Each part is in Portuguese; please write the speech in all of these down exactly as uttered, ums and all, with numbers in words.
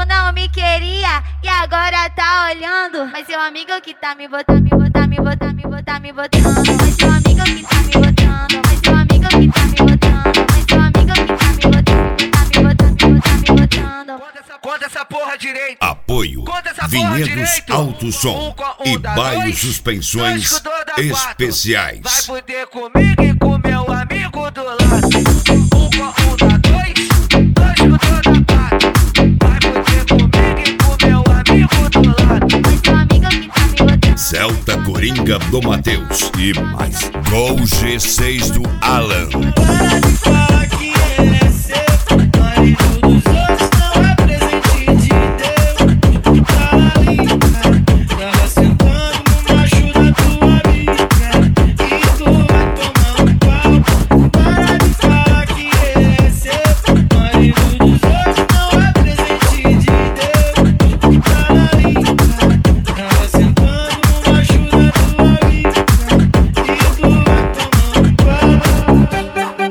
não me queria e agora tá olhando. Mas seu amigo que tá me botando, me botar, me botar, me botar, me botando. Mas seu amigo que tá me botando, mas seu amigo que tá me botando, mas seu amigo que tá me botando, tá me botando, me botando, me botando. Conta essa porra direito. Apoio Vinhedos Alto Som e Baile Suspensões Especiais. Vai poder comigo e com meu amigo do lado. Um com um dá dois, dois com toda parte. Vai poder comigo e com meu amigo do lado. Mas seu amigo que tá me botando. Celta Coringa do Matheus e mais Gol G seis do Alan. Para de falar que ele é seu, marido dos outros não é presente de Deus. Tá ali, tava sentando no macho da tua amiga e tu vai tomar um pau. Para de falar que ele é seu, marido dos outros não é presente de Deus. Tá ali, tava sentando no macho da tua amiga e tu vai tomar um pau.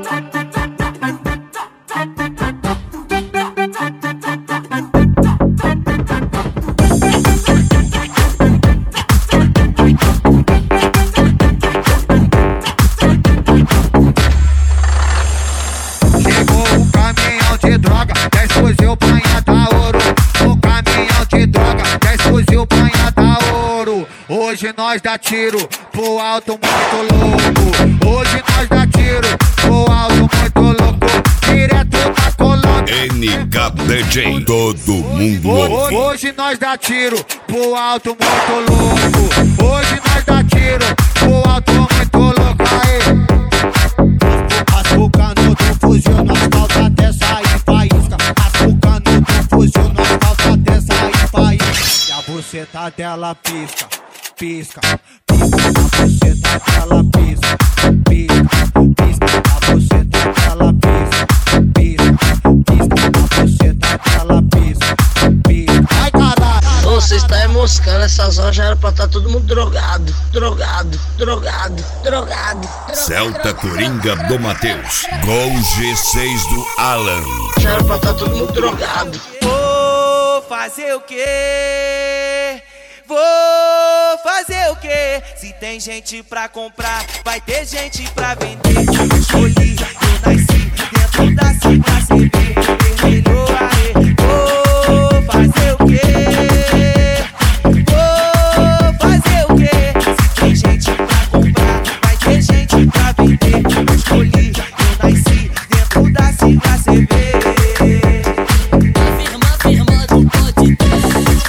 Chegou o caminhão de droga, dez fuzil panhada ouro. O caminhão de droga, dez fuzil panhada ouro. Hoje nós dá tiro pro alto muito louco. Hoje nós dá tiro pro alto muito louco. Direto da Colômbia. N K D J, todo mundo ouve. Hoje nós dá tiro pro alto muito louco. Hoje nós dá tiro pro alto muito louco. Aê. Açucando do fuzil, nós falta até sair faísca. Açucando do fuzil, nós falta até sair faísca. E a buceta dela pisca, pisca, pisca. A buceta dela pisca, pisca, pisca. A buceta dela pisca, pisca, pisca. A buceta dela pisca, pisca. Ai caralho! Ô, cê está moscando, essas horas já era pra tá todo mundo drogado, drogado, drogado, drogado. Celta Coringa do Matheus, Gol G seis do Alan. Já era pra tá todo mundo drogado. Vou fazer o quê? Vou fazer o quê? Se tem gente pra comprar, vai ter gente pra vender. Eu escolhi, eu nasci dentro da cidade C B. Vermelho, aê. Vou fazer o quê? Vou fazer o quê? Se tem gente pra comprar, vai ter gente pra vender. Eu escolhi, eu nasci dentro da cidade C B. Afirma, afirma, tu pode ter.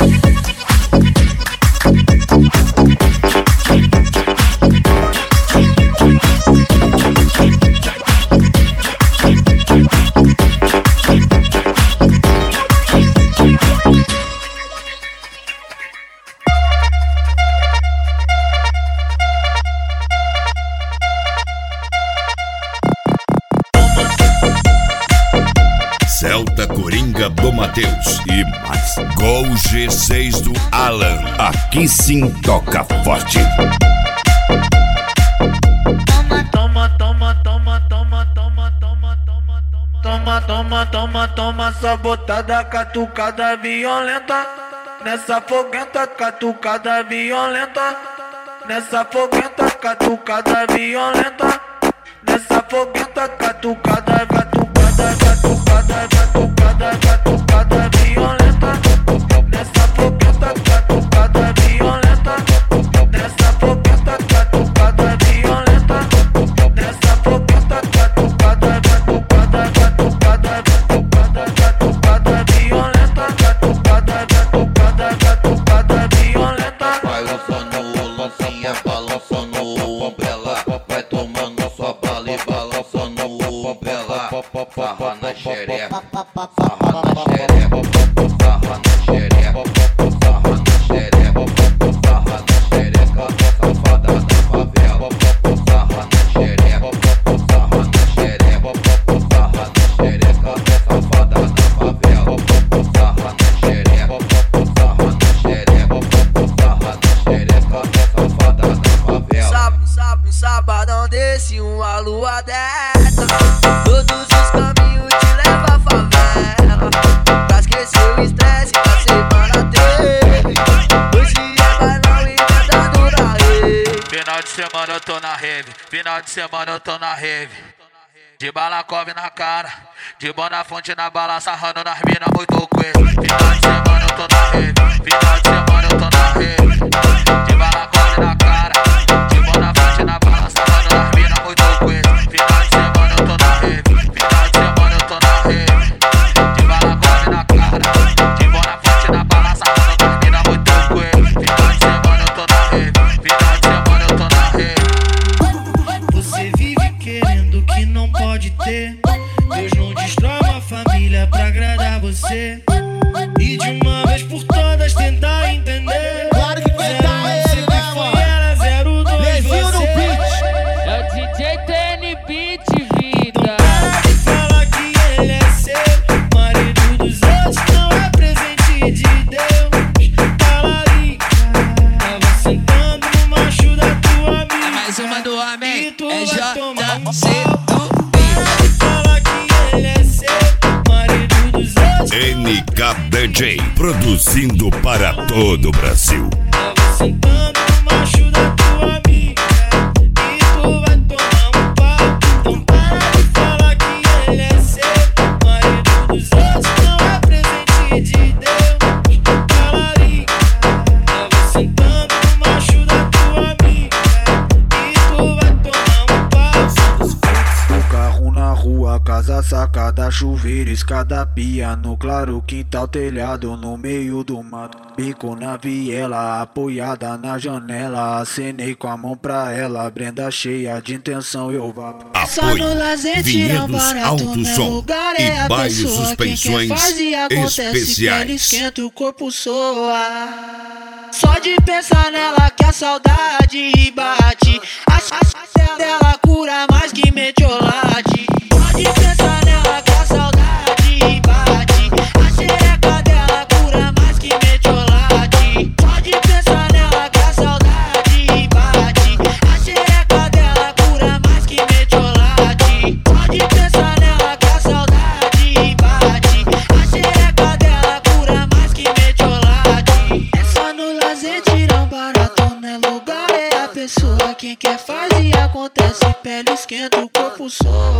Celta Coringa do Matheus e mais Gol G seis do Alan. Aqui sim toca forte. Toma, toma, toma, toma, toma, toma, toma, toma, toma, toma, toma, toma, sabotada, catucada violenta. Nessa foguenta, catucada violenta. Nessa foguenta, catucada violenta. Nessa foguenta, catucada, catucada, catucada, catucada, catucada violenta. Nessa foguenta, catucada violenta. Nessa foguenta, catucada violenta. Nessa foguenta, catucada, catucada, catucada, catucada, catucada violenta. Catucada, catucada, catucada violenta. Vai lançando lancinha, balançando o umbrella. Vai tomando sua bala e balançando o umbrella. Sarra na xereca, sarra na xereca, sarra na xereca, sarra na xereca, sarra na xereca, safada da favela. Sarra na xereca, sarra na xereca, sarra na xereca, safada da favela. Sarra na xereca, sarra na xereca, sarra na xereca, safada da favela. Sábado, sábado, sabadão desse uma lua dessa. Todos os caminhos te levam à favela. Final de semana eu tô na rave, de balacove na cara, de Bonafonte na bala, sarrando nas mina muito coelho. Final de semana eu tô na rave, final de semana eu tô na rave, de balacove na cara, de Bonafonte na bala, sarrando nas mina muito coelho. Final de semana eu tô na rave, final de semana eu tô na reve, de balacove na cara, de Bonafonte na bala, sarrando nas mina muito coelho. Final de semana eu tô na rave, final de semana eu tô na rave. Você vive querendo que não pode ter. Deus não destrói uma família pra agradar você. E de uma vez por todas tentar entender. Claro que tentar, ele, né, mano? Era zero dois Levinho no beat. É o D J T N Beat, vida. Para de falar que ele é seu, marido dos outros, não é presente de Deus. Cala ali, tava sentando no macho da tua amiga. É mais uma do homem, E tu é vai tomar um J C pau. do Para de falar que ele é seu, marido dos outros. N K D J, produzindo para todo o Brasil. Tava sentando no macho da tua amiga. E tu vai tomar um pau. Então para de falar que ele é seu, marido dos outros, não é presente de Deus. Cala ali, tava sentando no macho da tua amiga. E tu vai tomar um pau. O carro na rua, casa sacada, chuveiro, escada, pia, no claro, quintal, telhado, no meio do mato. Bico na viela, apoiada na janela, acenei com a mão pra ela, Brenda cheia de intenção, eu vapo. Apoio, vinhedos alto som e baile suspensões especiais. Esquenta o corpo soa. Só de pensar nela que a saudade bate. A a dela cura mais que metiolate. Só de pensar nela que a saudade bate. A xereca dela cura mais que metiolate. Só de pensar nela que a saudade bate. A xereca dela cura mais que metiolate. Só de pensar nela que a saudade bate. A xereca dela cura mais que metiolate. É só no lazer, tirar um barato, não é lugar, é a pessoa. Quem quer faz e acontece, pele esquenta, o corpo soa.